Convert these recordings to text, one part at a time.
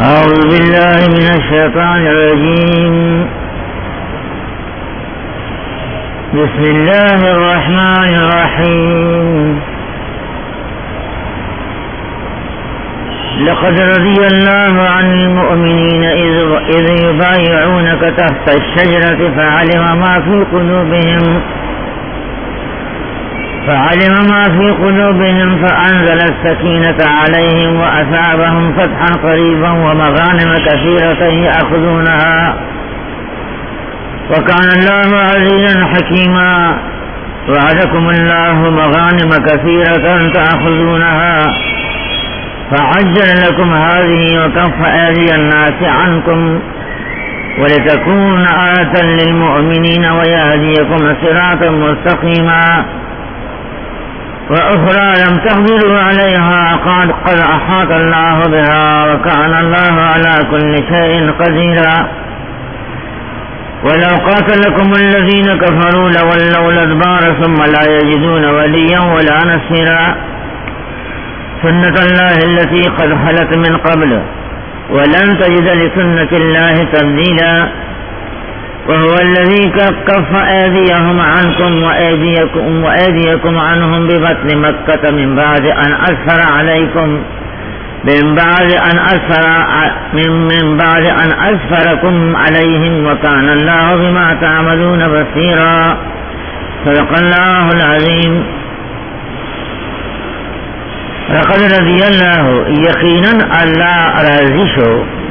أعوذ بالله من الشيطان الرجيم. بسم الله الرحمن الرحيم. لقد رضي الله عن المؤمنين إذ يبايعونك تحت الشجرة فعلم ما في قلوبهم فأنزل السكينة عليهم وأثابهم فتحا قريبا ومغانم كثيرة يأخذونها وكان الله عزيزا حكيما. وعدكم الله مغانم كثيرة تأخذونها فعجل لكم هذه وكف أيدي الناس عنكم ولتكون آية للمؤمنين ويهديكم صراطا مستقيما. وأخرى لم تقدروا عليها قد أحاط الله بها وكان الله على كل شيء قديرا. ولو قاتلكم الذين كفروا لولوا الأدبار ثم لا يجدون وليا ولا نصيرا. سنة الله التي قد خلت من قبل ولن تجد لسنة الله تبديلا. وهو الذي كف أيديهم عنكم وأيديكم عنهم ببطن مكة من بعد أن أسفركم عليهم وكان الله بما تعملون بصيرا. صدق الله العظيم. لقد رضي الله يقينا الله راضي شو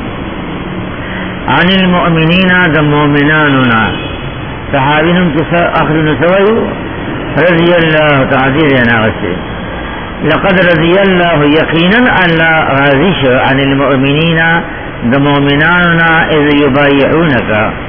عن المؤمنين د مؤمناننا صحابيهم آخر نسوي رضي الله تعالى عنه. لقد رضي الله يقينا الله راضي شو عن المؤمنين د مؤمناننا اذ يبايعونك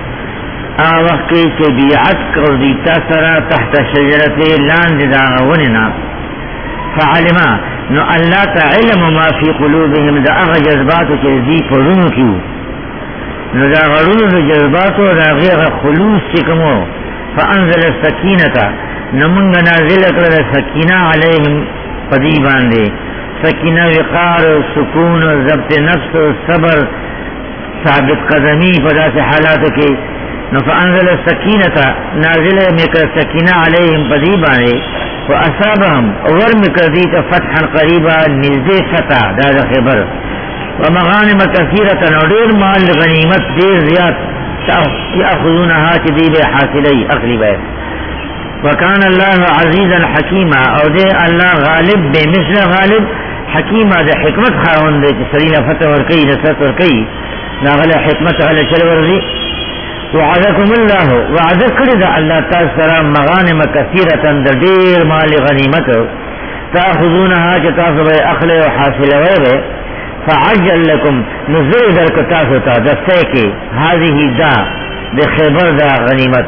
وقت کے بیعت کر دیتا سرا تحت شجرت لاند داغوننا فعلما نو اللہ تعلم ما فی قلوبهم دا اغا جذبات کے دی پرونو کیو نو دا غرون جذبات دا غیر خلوص چکمو فانزل السکینتا نمونگ نازل کر سکینہ علیہم پدی باندے سکینہ وقار سکون ضبط نفس صبر ثابت قدمی پدا سے حالات کے نو فانزل السکینتا نازل مکر سکینہ علیہم پدی باندے وأصابهم ورم كذيك فتحا قريبا نزدي فتح دار خبر ومغانم كثيرة ودير مال غنيمت دير زياد يأخذونها كذيب حاصلي أقلب. وكان الله عزيزا حكيما أو دي الله غالب بمثل غالب حكيما ده حكمت خاون دي سرين فتح ورقي نسات ورقي لا غلا حكمت على شل ورقي. وعدكم الله وعدك رضا الله تاسرا مغانم كثيرة دير مال غنيمت تأخذونها كتاسب أخلي وحاصل غيره فعجل لكم نزل در كتاستا دستيكي هذه دا بخبر دا غنيمت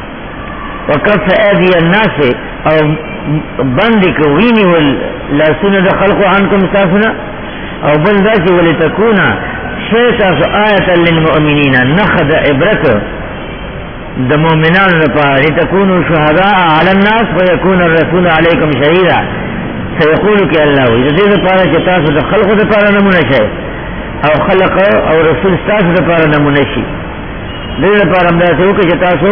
وكف أيدي الناس أو بندك ويني ولا سنة خلق عنكم تاسنا أو بلدك ولتكون شیطاس آیتا للمؤمنین نخد عبرت دا مومنان لپا لتکونوا شہداء علی الناس ویکون الرسول علیکم شہیدا. سیقولو کہ اللہ وی دید پارا چتاسو دا خلق دا پارا نمونشا او خلق او رسول ستاسو دا پارا نمونشی دید پارا مداسو کہ چتاسو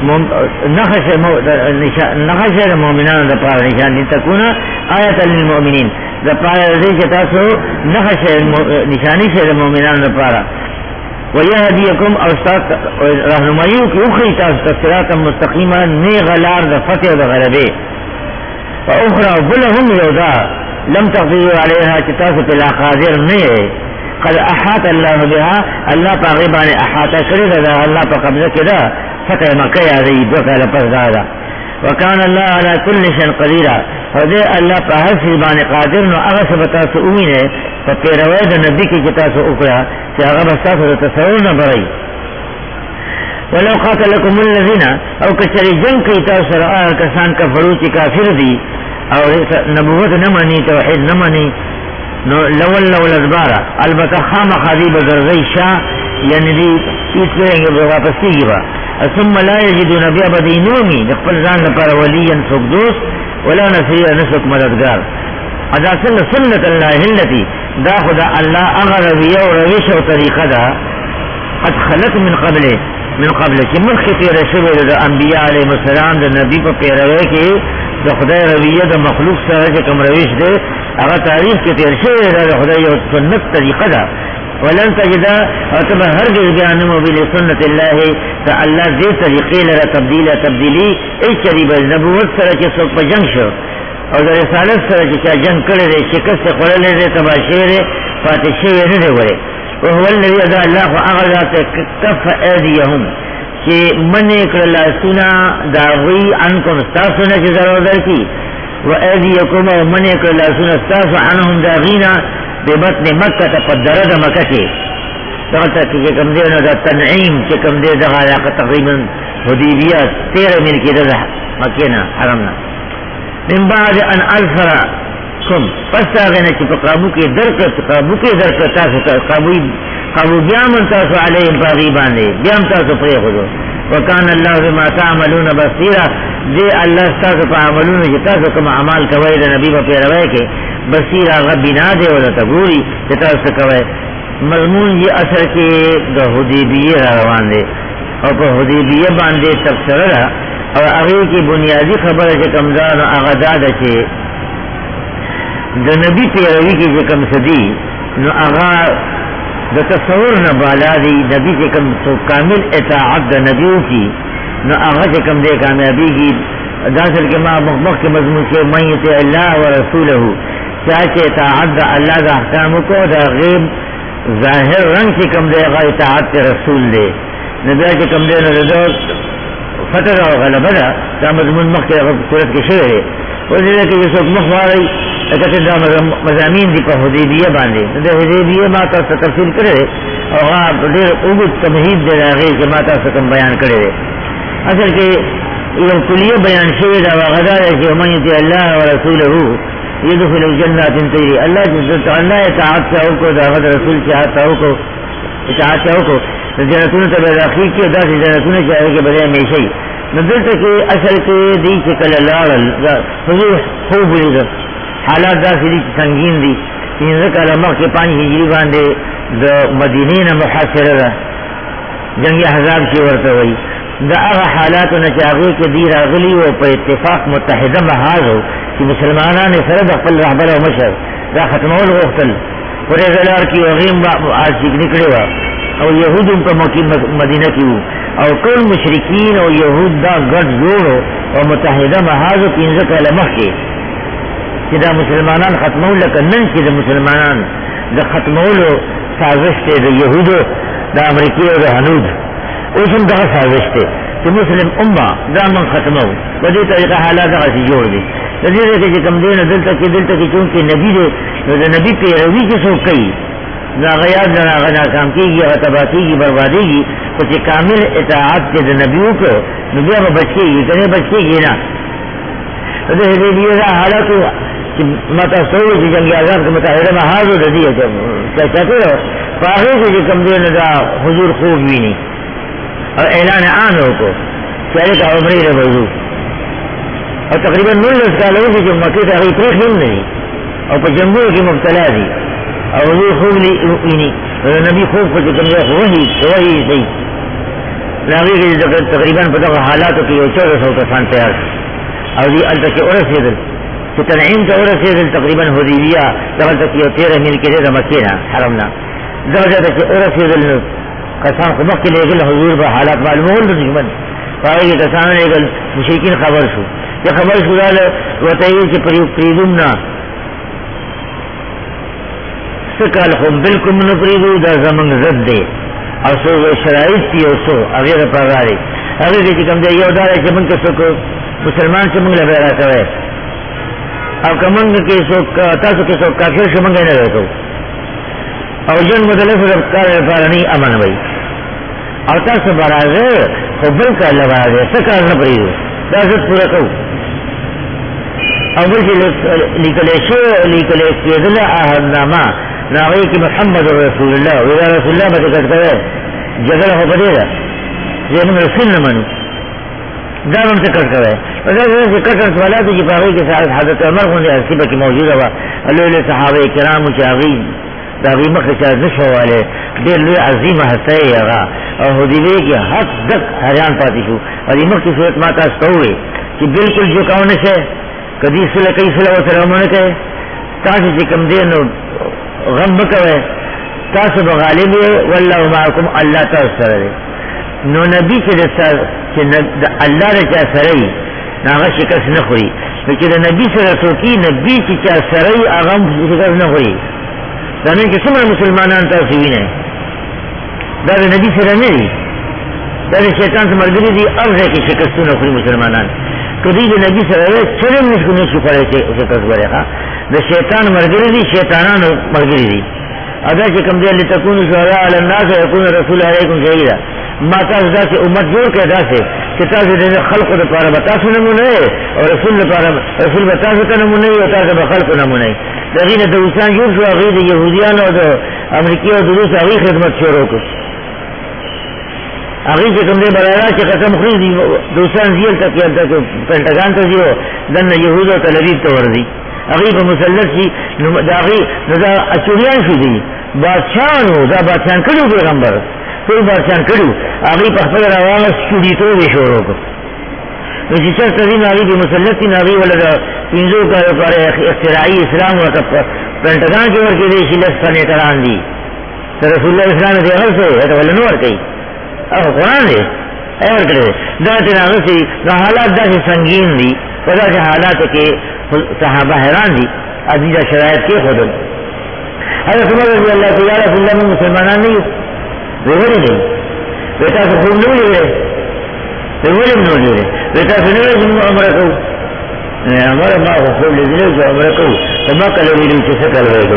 نخش دا مومنان دا پارا نشان لتکون آیتا للمؤمنین دا پارا دے چتاسو نخش نشانی سے دا مومنان دا پارا ویہدیکم اوستاق رہنمائیو کی اخری تاسو صراطا مستقیما نی غلار دا فتح دا غلبے واخرى بلهم یودا لم تقدروا علیہا چتاسو پلا قادر نی قد احاط اللہ بها اللہ پا غیبان احاطہ کرد دا اللہ پا قبضہ کدا فتح مکہ یادی دوکا لپس دادا. وكان الله على كل شيء قدير فدے اللہ پا ہر سیبان قادر نو اغا سبتا سو اوینے فپیروید نبی کی جتا سو اکرا چی اغا بستاسو تصور نبرائی. ولو قاتلکم الذین او کچری جنگ کی تاثر آیا کسان کفرو چی کافر دی او نبوت نمانی توحید نمانی نو لول الادبارا البتہ خام خادیب زرزی شاہ یعنی دی پیت کریں گے واپس کی با ثم لا يجدون بأبدي نومي نقبل ذان لپار وليا سوک دوست ولا نصير نسوک مددگار. ادا سنت اللہ التی دا خدا اللہ اغا رویہ و روش و طریقہ دا قد خلق من قبل چی مخی تیر شوی دا انبیاء علیہ السلام دا نبی پا پیروے کی دا خدا رویہ دا مخلوق سر چی کم روش دے اغا تاریخ کی تیر شوی دا خدا یو سنت طریقہ دا ولن تجدہ اتبا ہرگز بیانمو بلی سنت اللہ تا اللہ دے طریقے لرا تبدیلی ایچ چریب نبوت سر چی سوک پا جنگ شو اور دا رسالت سر چی چا جنگ کرے دے شکست خلل دے تباشے دے فاتح شوی ندے ورے وهو الذي ادا اللہ اغذات کف ایدیہم چی من اکر اللہ سنا داغی عنکم استاسونا چی ضرور در کی و ایدیکم و من اکر اللہ سنا استاسو عنہم داغینا ببطن مکہ تقدرد مکہ کے تغلطہ کی کم دے دا تنعیم چی کم دے دا علاقہ تقریبا حدیبیات 13 مل کی دا مکینا حرمنا من بعد ان الفرا کم پس آغینا چی پا قابو کے درکت تاسو قابو بیامن تاسو علیہم پاغیبان دے بیام تاسو پری خودو وکان اللہ بما تعملون بصیرہ دے اللہ تاسو پا عملون چی تاسو کم عمال کوئی دا نبی پا پیروے کے بصیرہ غبینا دے ولا تگوری چی تاسو کوئی مضمون یہ اثر کے دا حدیبیہ روان دے اور پا حدیبیہ باندے تفسر رہا اور اغیر کی بنیادی خبر چی کمزان و اغداد چی دا نبی پیروی کی جکم صدی نو آغا دا تصور نبالا دی نبی جکم تو کامل اطاعت دا نبیوں کی نو آغا جکم دے کامیابی کی داخل کے مخمخ کے مضمون کے میت اللہ و رسولہ چاہتے اطاعت دا اللہ دا احکام کو دا غیب ظاہر رنگ چکم دے آغا اطاعت کے رسول دے نبی چکم دے نو فتح و غلبہ دا مضمون مخ کے صورت کے شعر ہے وزی دے کہ جسوک مخواری اکتر دا مضامین دی پا حدیبیہ باندے دا حدیبیہ ماتا سا تفصیل کرے اور غاب دیر اگد تمہید دے غیر کے ماتا سا کم بیان کرے اصل کہ یہ کلیہ بیان شوی دا وغدا ہے کہ من یتی اللہ و رسولہ یدخل الجنات تیری اللہ جزت اللہ اطاعت چاہو کو دا غد رسول چاہو کو اطاعت چاہو کو جنتون تبا داخل کی دا سی جنتون چاہو کے بدے میشی ندلتا کہ اصل کے دی چکل لارل حضور خوب لیدر حالات دا سی دی سنگین دی تین ذکر مخ کے 5 ہجری باندے دا مدینین محاصر دا جنگ احزاب کی ورطا ہوئی دا اغا حالاتو نچاغوی کے دی راغلی و پا اتفاق متحدہ محاذ ہو کہ مسلمانان سرد اقبل رحبر و مشر دا ختمول غختل پرے غلار کی وغیم آج چک نکڑے وا او یہود ان پر مدینہ کی ہو او کل مشرکین او یہود دا گرد جوڑو او متحدہ محاذ و پینزہ کلمہ کے کہ دا مسلمانان ختمول لکنن کہ دا مسلمانان دا ختمول سازش تے دا یہودو دا امریکی و دا حنود اوشن دا سازش تے کہ مسلم امہ دا من ختمو ودی طریقہ حالات دا سی جوڑ دی لذیر ہے کہ کم دین دلتا کی چونکہ نبی دے دا نبی پیروی کی سو کئی دا غیاد دا ناکام کی گی غطبا کی گی بربادی گی کچھ کامل اطاعت کے دا نبیوں کو نبیہ با بچے گی کنے بچے گی نا دا حدیبیہ دا حالاتو متا سوئی چی جنگی آزاد کا متحدہ محاذ ہو دی ہے کہتے ہو فاغی سے کم دین دا حضور خوب بھی نہیں اور اعلان عام ہو کو چاہے کہ عمری رہ حضور اور تقریباً 9 سال ہو کہ مکی تاغی پریخ نہیں اور پر جنگوں کی مبتلا دی اور حضور خوب نہیں اور نبی خوب کو کم دے وہی صحیح لاغی کی تقریباً پتہ حالاتوں کی 1400 کسان تیار اور دی التا کے عرص دل کہ تنعیم کا عرص دل تقریباً حدیبیہ دغل تک یہ 13 مل کے دے دا مکینہ حرمنا درجہ تک کہ عرص دل کسان خبق کے لے گل حضور با حالات معلوم ہو دشمن فائی کہ کسان لے گل مشرکین خبر شو یہ خبر شو دال وطایی کہ پریدومنا سکال خم بالکم نپریدو دا زمن زد دے اور سو شرائط تھی اور سو اغیر پاگاری اغیر کی کم دے یہ دارے کہ من کے سکو مسلمان سے منگلہ بیرا کوئے اب کمنگ کے سوک تاسو کے سوک کافر سے منگے نہ رہتو اور جن مدلف ربکار رفارنی امن بھئی اور تاسو برازے خبر کا لبازے سکار نہ پریدو تاسو پورا کو اور بلکہ لیکلے کیدل آہد نامہ ناغی کی محمد رسول اللہ ویدہ رسول اللہ بتکت کرے جگل ہو پڑے گا یہ من رسول نہ منو دا ہم سے کٹ کرے سے کٹر والا تو یہ پاگئی کے ساتھ حضرت عمر کو حسیبہ کی موجود ہوا اللہ صحابہ کرام چاغی داغی مخشا نشو والے دیر لوی عظیم حسائی اغا اور حدیبے کی حد تک حیران پاتی شو اور یہ مخی صورت ماتا ستوئے کہ بالکل جو کون سے کدی صلح کئی صلح و سلامون کہے تاسی چکم دین غم بکوے تاسو بغالب واللہ معاکم اللہ تاس سر دے نو نبی سے اللہ نے چاہ سرئی ناغا شکست نخوری لیکن نبی سے رسوکی نبی سے چاہ سرئی آغام شکست نخوری دانن کہ سمر مسلمانان تاسوین ہے دار نبی سے رہنے دی دار شیطان سے مرگری دی ارض ہے کہ شکستون اخری مسلمانان کدی بھی نبی سے رہے چلے مشکل نہیں شکرے شکست برے خواہ دا شیطان مرگری دی شیطانان مرگری دی ادا کہ کم دے لتکون شہداء علی الناس و یکون رسول علیکم شہیدا ما تاس دا سے امت جوڑ کے دا سے کہ تاس دے خلق دا پارا بتاسو نمونے اور رسول بتاسو تا نمونے اور تاس دا خلق نمونے لیکن دوستان جور شو اغید یہودیان اور امریکی اور دوست اغید خدمت شروع کو اغید سے کم دے برالا چی قسم خرید دوستان زیل تک یا تک پینٹگان تا زیو دن یہود و تلبیب تا وردی اغید پا مسلط سی دا اغید دا اچوریان شو دی بادشاہنو دا بادشاہن کڑو پیغمبر کوئی بادشاہن کڑو اغید پا خفل روان شوری تو بے شروع کو ویسی چل تزیم آگی بھی مسلطی ناغی والا پینزو کا پارے اختراعی اسلام والا پینٹگان کے ورکی دے شلس کا نیتران دی رسول اللہ اسلام دے غل سے ہے تو والا نور کئی اب قرآن دے ایور کرے دا تناغی سی دا حالات دا سے سنگین دی ودا سے حالات کے صحابہ حیران دی عزیزہ شرائط کے خودن حضرت عمر رضی اللہ کو یا رسول اللہ میں مسلمانان نہیں ویوری نہیں بیٹا سے خوب نہیں لے ولم نولي بتا سنوي من عمركو عمر ما غفور لذلك جو عمركو فما قالوا لي تسكر ويدو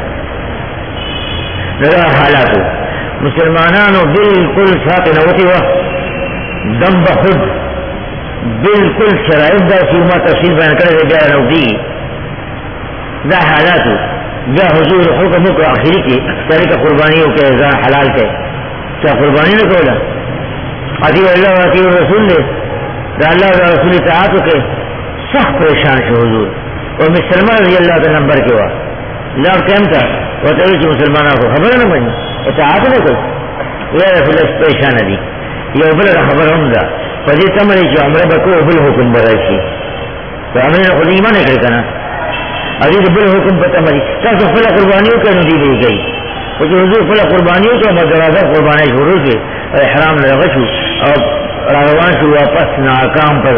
نرى حالاته مسلمانانو بالکل ساقنا وطوة دم بخد بالکل شرائط دا سيما تفصيل بان کرده جاء نوبي دا حالاته جا حضور حکمك آخری کے تاریخ قربانیوں کے ازا حلال کے کیا قربانی نہ کولا عطی اللہ و عطی الرسول نے دا اللہ و رسول اطاعت کے سخت پریشان شو حضور اور مسلمان رضی اللہ کا نمبر کے وہاں لاب کیم تھا وہ تبھی کہ مسلمانوں کو خبر نہ بنی اطاعت نہ کوئی یا رسول اللہ پریشان دی یہ ابل خبر ہم دا فجی تمری جو عمرہ بکو ابل حکم برائشی تو عمرہ نے خود ایمان اکر کنا عزیز ابل حکم پتہ مری تاکہ فلا قربانیوں کا ندی دی گئی وجہ حضور فلا قربانیوں کا مدرازہ قربانی شروع سے اور احرام لغشو اور روان شو واپس ناکام پر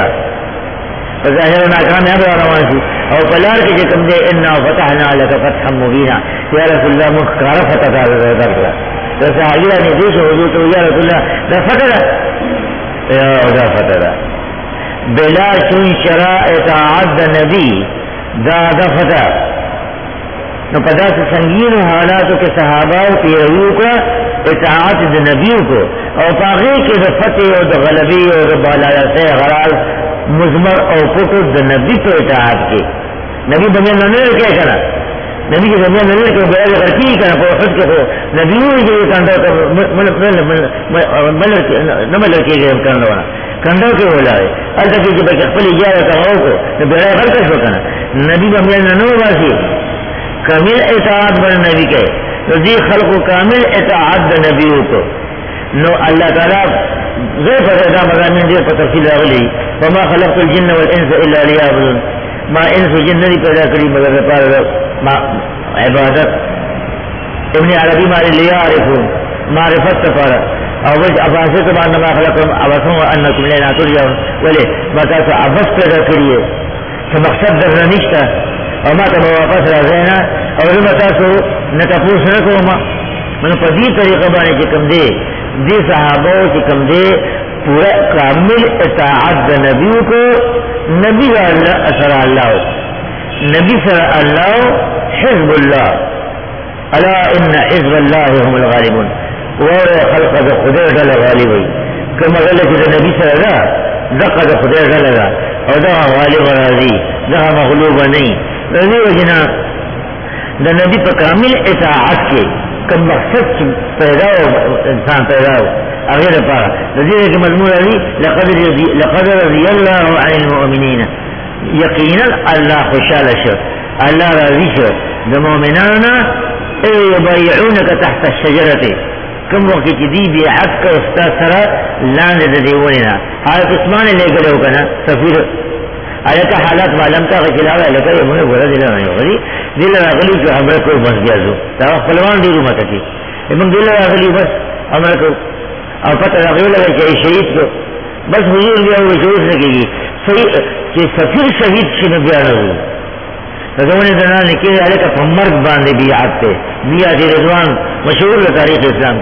ظاہر ناکام ہے روان شو اور پلار کے جکم دے انا فتحنا لکا فتحا مبینا یا رسول اللہ مخکار فتح در کرا تو صحابیہ نے دیش حضور تو یا رسول اللہ دا فتح یا دا فتح بلا چون شرائط عد نبی دا فتح نو پدا سے سنگین حالاتوں کے صحابہ پیرویوں کا اطاعت دا نبیوں کو اور پاغی کے دا فتح اور دا غلبی اور دا بالا سے غراز مزمر اور کتب دا نبی کو اطاعت کی نبی بنیان ننے کیا کرا نبی کے بنیان ننے کے بڑا غرقی کرا پر خود کے ہو نبیوں کے یہ کندھا نمبر لڑکے گئے کندھا وانا کندھا کے ہو جائے الگ کی جب اقبل اجازت ہو کو بڑا غرق ہو کرنا نبی بنیان ننے باسی کامل اطاعت بن نبی کے رضی خلق و کامل اطاعت بن نبیوں کو نو اللہ تعالیٰ غیر فردا مضامین دیر پر تفصیل اغلی وما خلقت الجن والانس الا لیعبدون ما انس و جن نہیں پیدا کری مگر پار عبادت ابن عربی ماری لیعرفون معرفت تفارا اور وجہ اباسط بعد ما خلقتم عبسون وانکم لینا ترجعون ولی بتا تو عبس پیدا کریے تو مقصد در نشتا اور ما تب واپس رازینا اور رمتا سو نتفوس نکو ما من پدی طریقہ بانے چکم دے دی صحابہ چکم دے پورا کامل اطاعت دا نبیوں کو نبی اللہ سر اللہ نبی سر اللہ حزب اللہ الا ان حزب اللہ هم الغالبون اور خلق دا خدر ڈل غالبی کما غلط دا نبی سر اللہ دقا دا خدر ڈل گا اور دا غالب راضی دا مغلوب نہیں رضی وجنا دا نبی پر کامل اطاعت کے کم مقصد پیدا ہو انسان پیدا ہو اغیر پارا رضی کے مضمون علی لقد رضی اللہ عن المؤمنین یقینا اللہ خوشحال شو اللہ راضی شو دا مومنانا یبایعونک تحت الشجرت کم وقت چی دی بیعت کا استاد سرا لاند دا دیونینا حالت عثمان لے گلو کنا سفیر آیتا حالات معلوم تا خلاوہ لکا یہ مجھے بولا دل رہا ہوگا دل راغلی جو ہمرا کو بس گیا زو تا خلوان دیرو متا کی امن دل راغلی بس ہمرا کو اور پتہ راغلی لگا کہ شہید کو بس حضور گیا ہوئے شہید نکی گی کہ سفیر شہید چی نبیانا ہوئی رضوان زنان نے کہا علیکہ فمرگ باندے بیعات تے بیعات رضوان مشہور تاریخ اسلام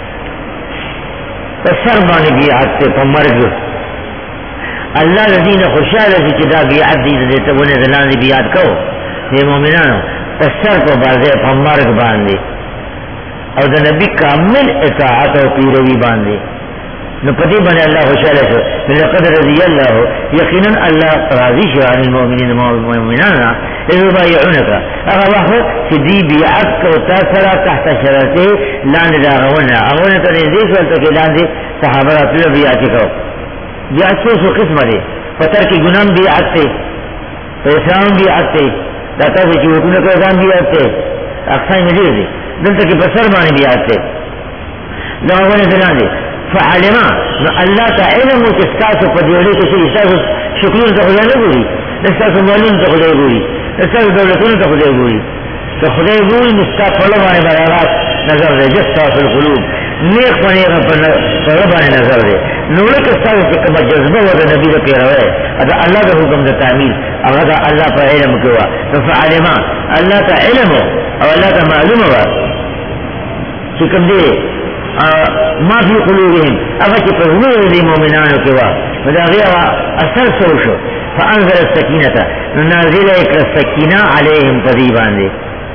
سر باندے بیعات تے فمرگ اللہ رضین خوشحال ہے کہ بیعت دی دیتا وہ زنان دی بیعت کہو یہ مومنانو سر کو بازے فمرگ باندے اور دا نبی کامل اطاعت و پیروی باندے نو پتی بنے اللہ خوشحال ہے لقد رضی اللہ یقینا اللہ راضی شو عن المؤمنین مومنانا اذ بایعونکا اگر وقت کہ دی بیعت کو تاثرہ تحت شرطے لاند دا غونا اغونا تنزیس والتا کہ لاند صحابہ رسول بیعتی کو بیعت سو قسم دے پتر کی گناہ بیعت تے اسلام بیعت تے داتا سے چوکنے کو اسلام بیعت تے اقسائی مجیر دے دلتا کی بسر بانی بیعت تے لغونا دلان دے فعلما اللہ کا علم و کسکاس و پدیولی کسی استاس شکرون تا خدا نگوری استاس مولین تا خدا گوری استاس دولتون تا خدا گوری تو خدا گوری مستاق فلوانی برارات نظر دے جستا فی القلوب نیک پنیغا فلوانی نظر دے نولک استاس کما جذبہ و دا نبی دا پیروے ادا اللہ دا حکم دا تعمیل اگر اللہ پر علم کوا تو فعلما اللہ کا علم و اللہ کا معلوم ہوا چکم دے ما فی قلوبهم اگر چی پرزنور دی مومنانو کوا ودا غیرہ اثر سوشو فانزل السکینتا نازل ایک سکینہ علیہم تذیبان دے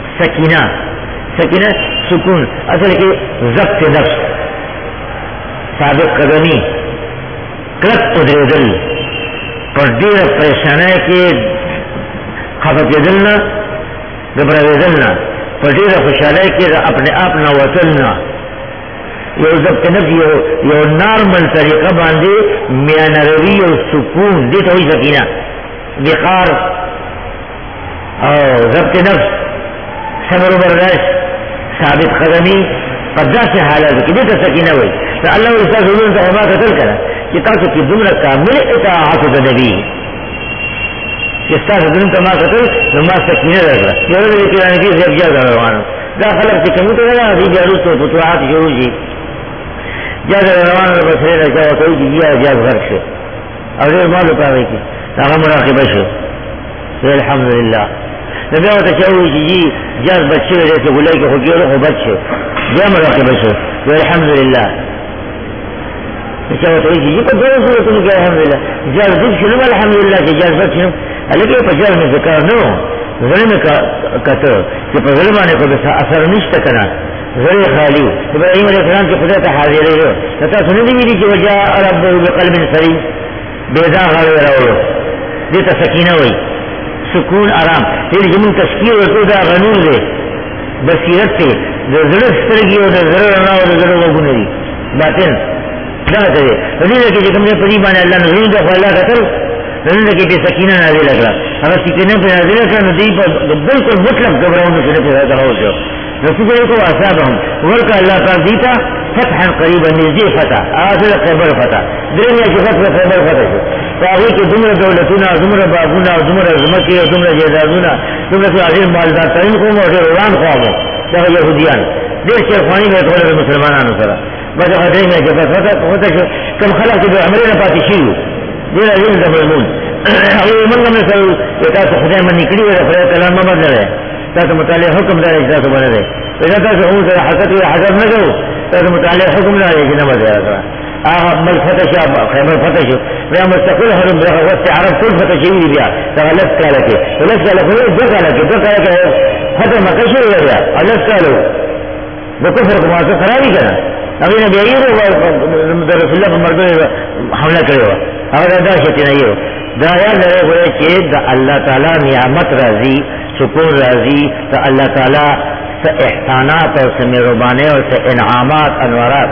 سکینہ سکون اصل کی ضبط نفس ثابت قدمی کلک قدر دل پر دیر پریشانے کے خفت دلنا گبر دلنا پر دیر خوشحالے کے اپنے آپ نہ وطلنا یہ ضبط نفس یہ نارمل طریقہ باندھے میاں روی اور سکون دیتا ہوئی سکینہ وقار اور ضبط نفس صبر و برداشت ثابت قدمی قدہ سے حالات کی دیتا سکینہ ہوئی تو اللہ علیہ وسلم سے حما قتل کرا کہ تاکہ کی دمرہ کامل اطاعت دا نبی جس طرح سے دن تمہا قتل نما سکینہ رکھ رہا یہ رضی کرانی کی زیب جا روانو دا خلق سے کمیتے گا عزیب عروس تو فتوحات شروع جی جاز روان بسرے رکھا کوئی جیا جاز غرق سے اور یہ مالو پاوے کی تاغم مراقبہ شو الحمدللہ نبی آتا چاہوئی کہ جی جاز بچے جیسے گلائی کے خوکی رو بچے جا مراقبہ شو الحمدللہ چاہتا ہوئی کہ جی کو دو صورتوں کہ الحمدللہ جاز دل شنو الحمدللہ کہ جاز بچے لیکن پا جاز میں ذکر نو ظلم کتو کہ پا ظلمانے کو بسا اثر نشتا کنا ذری خالی ابراہیم علیہ السلام کی خدا حاضر ہے نتا سنی دی کہ وجاء ربه بقلب سلیم بیضا غیر راو دیتا سکینہ ہوئی سکون آرام تیری جمون تشکیر و دا غنور دے بصیرت سے ذرا سترگی و ذرا رنا و ذرا وگن دی باطن دا تے رضی کہ جکم نے پری بانے اللہ نزول دا اللہ قتل رضی کہ سکینہ نازل اگلا اگر سکینہ پہ نازل اگلا ندی بالکل مطلب گھبراؤں سے پہ رہا ہو رسول کو اصابهم ورکا اللہ کا دیتا فتحا قریبا نزدی فتح آخر خیبر فتح دنیا کی فتح خیبر فتح شو فاہی کہ دمر دولتنا دمر بابونا دمر عظمتی دمر جیدادونا دمر سے عظیم مالدار ترین قوم اور ایران خوابو چاہے یہودیان دیر شرفانی میں تولد مسلمانانو سرا بس خطرین میں جب فتح شو کم خلق کی امرین پاتی شیو دیر عظیم زمرمون اگر من میں سر ایتا تو خدای من نکلی و رفریت اللہ ممد رہے تاکہ مطالعہ حکم دار اجزا تو بنے دے اذا تاکہ ہوں سر حقت یا حضر نہ کرو تاکہ مطالعہ حکم دار اجزا نماز دیا کرا مل فتح شاہ خیمر فتح شو ویا مستقل حرم برخ وقت عرب کل فتح شوی بیا تاکہ لفت کالکے لفت کالکے دو کالکے فتح مکشو ہو گیا لفت کالو بکفر کو معاصر خرابی کرنا ابھی نبی آئیے رسول اللہ پر مردوں حملہ کرے ہوا اگر ادا شتی نہیں ہو دایا لڑے ہوئے کہ دا اللہ تعالی نعمت راضی سکون راضی تو اللہ تعالی سے احسانات اور سے مہربانے اور سے انعامات انوارات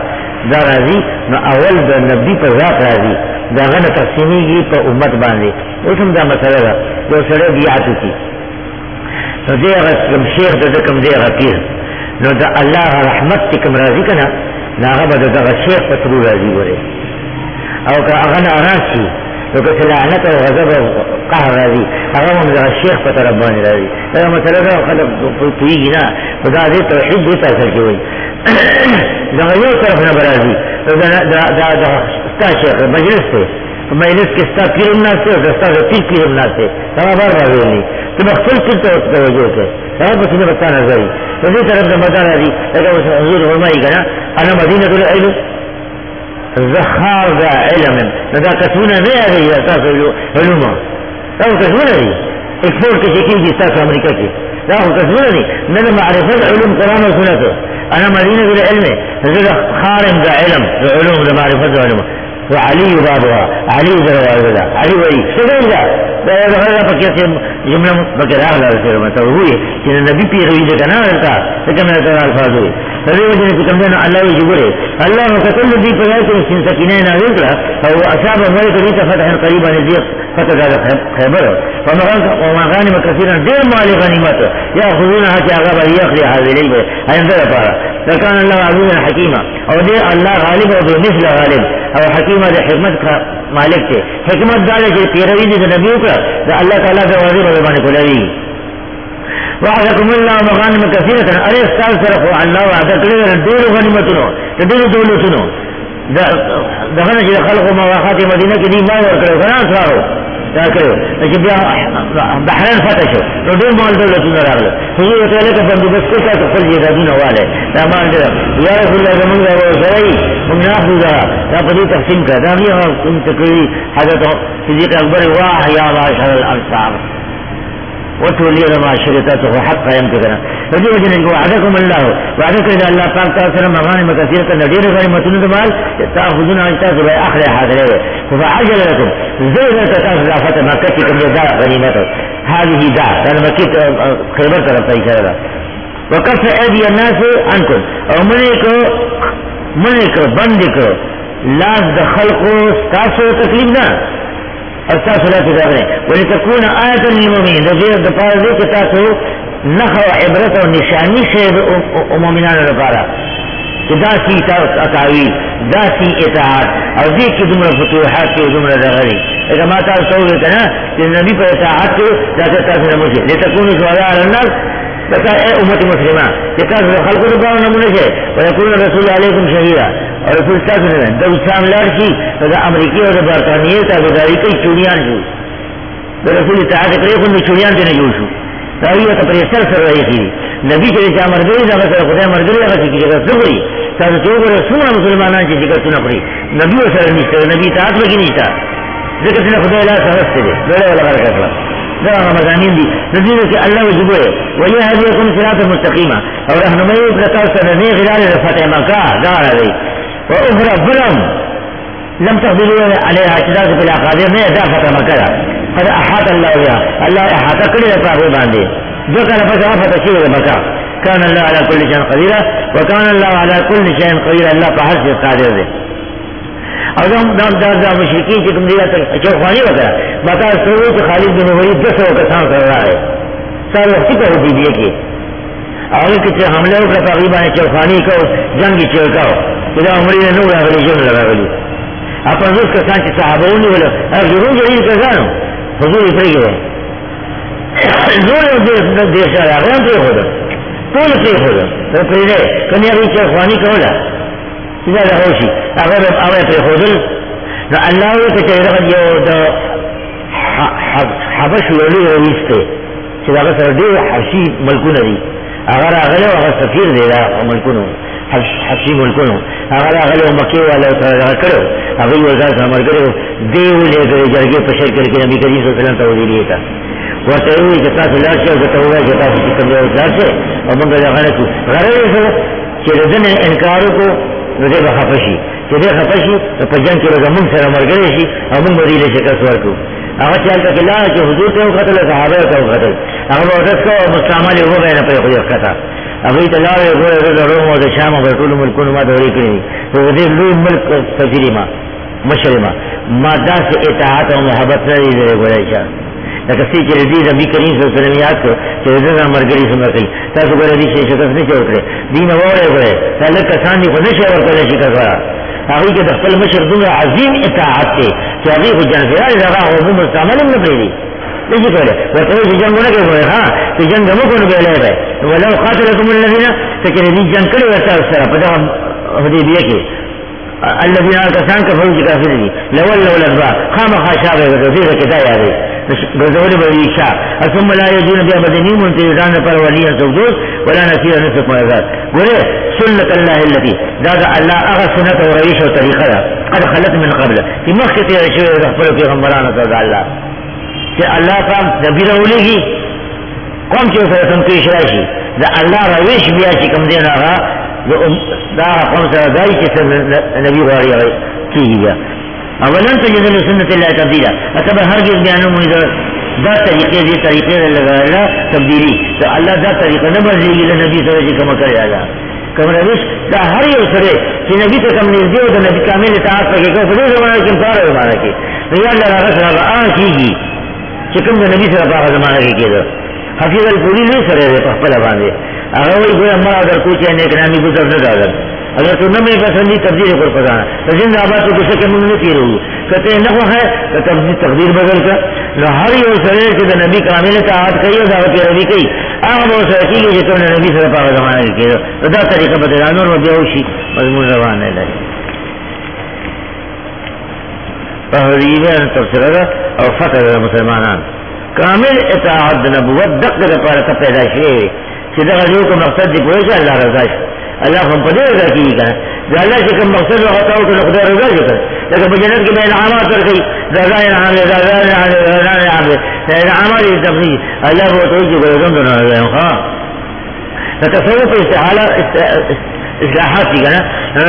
دا راضی نو اول دا نبی پر ذات راضی دا غن تقسیمی گی پا امت باندے اسم دا مسئلہ دا جو سڑے بیعاتو کی نو دے اغا کم شیخ دا کم دے اغا پیر نو دا اللہ رحمت تی کم راضی کنا نا اغا دا دا شیخ پترو راضی بولے او کا اغن آراسی تو کسی لعنت و غضب و قهر راضی اغا ہم دا شیخ پتر ربانی راضی دا مسئلہ دا خلق تویگی نا خدا دے توحید دیتا اثر کی ہوئی دا غیو طرف نبرازی دا ستا شیخ مجلس تے مجلس کے ستا پیرم ناستے اور ستا پیر پیرم ناستے تمہا بار راضی نہیں تو مختل پھر توجہ سے تمہا پسینے بتا نظری تو دی طرف دا مدار راضی لیکن حضور فرمائی کنا انا مدینة العلم زخار دا علم دا کسونا نہیں آگئی اساس علوم دا کسونا نہیں ایکسپورٹ کے شکل کی استاس امریکہ کی دا کسونا نہیں ندا معرفت علوم قرآن و سنت انا مدینة العلم زد خارم دا علم دا علوم دا معرفت علم وعلي بابها علي دروازه علي وي سبيل دا هذا پکې جمله پکې راغله سره مطلب وي چې نبی پیروي ده کنه ورته څنګه ته الفاظ وي دغه وجه چې کوم نه الله یې الله متکل دي په هغه چې سکینه نه وکړه او اصحاب ملک دي فتح قريبا دي فتح خیبر ومغانم كثيرا دير مال غنیمت ياخذونها كغبا يخلي هذه ليبه اينده لپاره كان الله عزيزا حكيما او دي الله غالب او مثل غالب او حکیمہ دے حکمت کا مالک تھے حکمت دارے کہ پیروی دی نبیوں کا دا اللہ تعالیٰ کا واضح بزبان کو لگی وعدکم اللہ مغانم کثیرتا ارے استاذ صرف اللہ وعدہ کرے دیر غنیمتنو دیر دولتنو دخلنا چیز خلق و مواقعات مدینہ کی دی ماور کرے فنان سوارو دا کرو لیکن بیا بحرین فتح شو نو دیر مال دولتنو راغلو حضور تعالیٰ کا بندو بس کتا تو خل جیدادون والے دا مال دیر یا رسول اللہ کا منگا وہ سرائی من ناخذ دا بدي تقسيم كذا فيها كنت تقولي حدث صديق أكبر واح يا معشر الأنصار وتولي ما شرطته حقا يمكننا فدي وجه وعدكم الله وعدك إذا الله قال تأثر مغانم كثيرة ندير غنيمة المال تأخذون عن تأخذ أخذ هذا فعجل لكم زي تأخذ فتح مكتكم دا غنيمته هذه دا لأن مكت خيبر طرف تيسر وكف أيدي الناس عنكم أو منکو بندکو لاز دخل کو ستاسو تکلیف نا استاسو لا تدابنے ولتکون آیتا للمؤمنین دفیر دفار دے کتاسو نخو عبرت و نشانی شید مومنان رفارا کہ دا سی اتاویل دا سی اطاعت او دیکھ کی دمرا فتوحات کی دمرا دغری اگر ما تاسو کنا کہ نبی پر اطاعت کی دا تاسو نموشی لتکون شہداء علی الناس بتا اے امت مسلمہ کہ کاس خلق رباو نمونے سے ویکون رسول علیکم شہیدہ اور رسول صاحب نے جب اسلام لڑ کی تو امریکی اور برطانیہ تابعداری کئی چوڑیاں شو تو رسول اطاعت کرے خود چوڑیاں تے نہیں شو تاویہ تو پر سر رہی تھی نبی کے جا مرگری دا مثلا خدا مرگری دا کی جگہ سبری تاکہ تو رسول مسلمانان کی جگہ سنا پڑی نبی وسر نہیں نبی اطاعت میں نہیں تھا ذکر سے خدا لا سرست دے بڑے والا برکت دا مزامین دی نزید کہ اللہ وجبه ولیهدیکم صراطا مستقیما اور رہنمائی پرتاو سننے غلال فتح مکہ دار علی واخرى ظلم لم تقبلوا عليها اعتداء في الاقادير نے دا فتح مکہ قد احاط الله بها اللہ احاطہ کرے پاگے باندھے جو کہنا فتح فتح مکہ كان الله على كل شيء قدير وكان الله على كل شيء قدير اللہ پر ہر چیز قادر ہے اور دا مشرکین چې کوم دی چوخوانی وکړه بتا سوي چې خالد بن ولید 200 کسان کر رہا ہے سر وخت په دې کې هغه چې حمله وکړه تقریبا چوخوانی کو جنگي چوکاو دا عمرې نه راغلي جن راغلي اپا زوس کسان چې صحابهونی ولا هغه یې کسانو حضور یې پریږه زور دې سره هغه ته وځه ټول کې وځه په پریږه کني هغه چوخوانی کوله إذا لهوشي أغرب أويت يخوضل الله يتكيرغ يو دا حبش ولي ويسته كذا غسر دي حبشي ملكونه دي أغرى أغلو أغرى سفير دي لا ملكونه حبشي ملكونه أغرى أغلو مكي ولا تغكرو أغلو وزارة مرگرو دي ولي جرگي پشر کرके نبی کریم صلی اللہ علیہ وسلم تولي لیے تا وتوي جتا سلار سے جتا ہوا جتا کم جو سلار سے اور منگا غلطو غرض ہے کہ دن انکارو کو نو دے بخفشی چې دے خفشی په جنگ کې به موږ سره مرګري شي او موږ به دې شکست ورکړو هغه چې هلته کې لاړ چې حضور ته وکتل صحابه ته وکتل هغه به ورته کو مستعمل یې وغه نه پرې خو یې کته ابھی تلار روم اور شام اور ټول ملکونو ما دورې کړې په دې لوی ملک سفیری ما مشر ما داسې اطاعت او محبت لري دې ګورای شه لکه چې دې نبی کریم صلی الله علیه وسلم یاد کړ چې دغه مرګري څنګه کوي تاسو ګورئ دې چې تاسو نه چوکړي دین وره ګورئ تاسو کسان دې خو نه شي ورکړل شي کړه هغه کې د خپل مشر دوه عظیم اطاعت دی چې هغه خو جنګیان دغه عموم مستعمل نه پریږي دې کوله ورته چې جنگونه کوي ها چې جنگ مو کوو به لای ولو قاتلكم الذين تكن دې جنگ کړي ورته سره په دغه حدیبیه کې الذين كان كفروا كافرين لولوا الادبار قام خاشابه وتوفيق كتايا دي بزول بيشا ثم لا يجون بأبدنهم منتظران پر وليا سودوس ولا نسير نسق وعذاب وليه سنة الله التي ذات الله أغا سنة ورئيش وطريقة قد خلت من قبل في مخطئ رشوه رخبروا في غمبران صدى الله کہ اللہ قام نبی رولیگی قوم چو سرطن پیش راشی دا اللہ رویش بیا چی کم دین آغا دا قوم سر دائی چی سر نبی غاری کی بیا اولن تو جدل سنت اللہ تبدیلہ اتبا ہرگز بیانو منی دا طریقے دی طریقے لگا اللہ تبدیلی تو اللہ دا طریقہ نبرزیگی دا نبی سر جی کم کرے اللہ کم رویش دا ہر یو سرے چی نبی سے کم نزدی ہو دا نبی کامل اطاعت پکے کہ فدو زمانہ کم پارا زمانہ کی تو یا اللہ را غصر آغا آن کیگی چکم دا نبی سر پاک زمانہ کی کیدو حفیظ الپوری لئی سرے دے پخپل باندے اگر وہی کوئی امرا اگر کوئی چاہے نیکنامی گزر نہ دادر اگر تو نمی پسندی تبدیل کر پتانا تو زندہ آباد تو کسے کے منہ نہیں رہو کہتے ہیں نقوہ ہے تو تقدیر بدل کر نو ہر یو سرے کہ دا نبی کامل اطاعت کئی اور دعوت ربی کئی آغا بہت سرے کی کہ تو نبی سر پاک زمانہ کی کیدو تو دا طریقہ بدلانور و بیاوشی مضمون روان ہے لگے تحریبہ تفسیرہ اور فتح مسلمانان کامل اطاعت نبوت دق دا پارتا پیدا شئے کہ دا غلیو کو مقصد دی پوچھا اللہ رضا شئے اللہ ہم پدے رضا کی کہا دا اللہ سے کم مقصد وقتاو کہ خدا رضا شکر لیکن بجنت کی بین عامات رکھی رضا انعام رضا انعام انعامات تفریح اللہ وہ تو جو گرزم دنا رضا خواہ تصوف استحالہ اصلاحات کی کہنا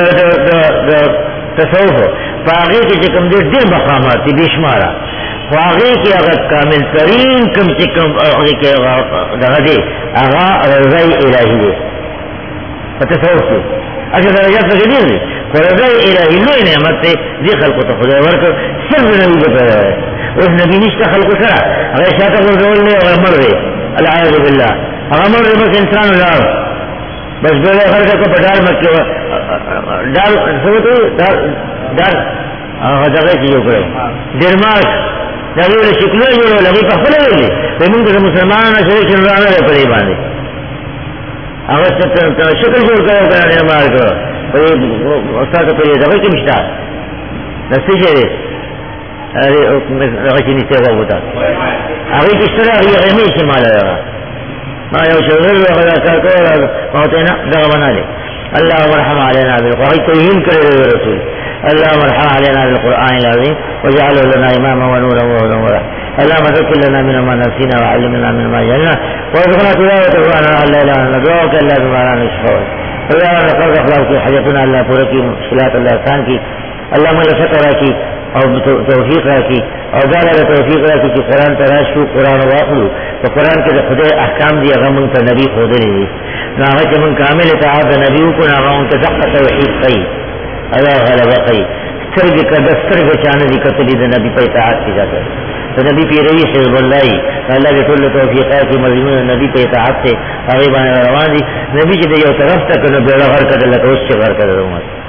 تصوف فاغی کی چکم دیر مقامات تی بیشمارا فاغی کی اگر کامل ترین کم چکم اغی کی دغدی اغا رضای الہی دے تصوف کی اچھا درجات فقیدین دی فرضای الہی لوئی نعمت تے دی خلقو تا خدا ورکر صرف نبی کو پیدا ہے اس نبی نشتا خلقو سرا اگر شاعتا قرزول لے اگر مر دے العیاض باللہ اگر مر دے بس انسان اللہ بس بیدہ خلقہ کو پڑھار مکہ ڈال سوتو ڈال دغه چې یو کړو ډیرمارک دا یو شکل یو لګي په خپل دی په موږ د مسلمانانو سره چې روانه ده په دې باندې هغه څه شکل جوړ کړو ډیرمارک په استاد په دې دغه کې مشته نسیجه دی هغه چې نشته وته هغه چې سره یې غمی شماله ما یو شغل وغلا کاکو او ته نه دا باندې الله ورحم علينا بالقرآن توهين كريم الرسول اللهم ارحم علينا بالقرآن العظيم واجعله لنا إماما ونورا وهدى ورحمة اللهم ذكر لنا من ما نسينا وعلمنا من ما جهلنا وارزقنا تلاوة القرآن لا إله إلا ندعوك إلا بما لا نشفعه اللهم لقد أخلاق في حاجتنا الله فرقي مشكلات الله كان کی اللهم لفتح راکی اور توفیق راکی اور دالا توفیق راکی کہ قرآن تراشو قرآن واقلو تو قرآن کے خدا احکام دیا غمن تا نبی خود رہی ناغا چا من کامل اطاعت نبیو کو ناغا ان تا دقا توحید قی اللہ غلبہ قی سترگ کا دسترگ چانے دی قتلی دا نبی پا اطاعت کی جاتا ہے تو نبی پی رہی حضب اللہ اللہ کے کل توفیقات کی مضمون نبی پہ اطاعت سے آغیبان روان دی نبی چی دے یو طرف تک نبی غر کر اللہ تو اس سے غر کر رہا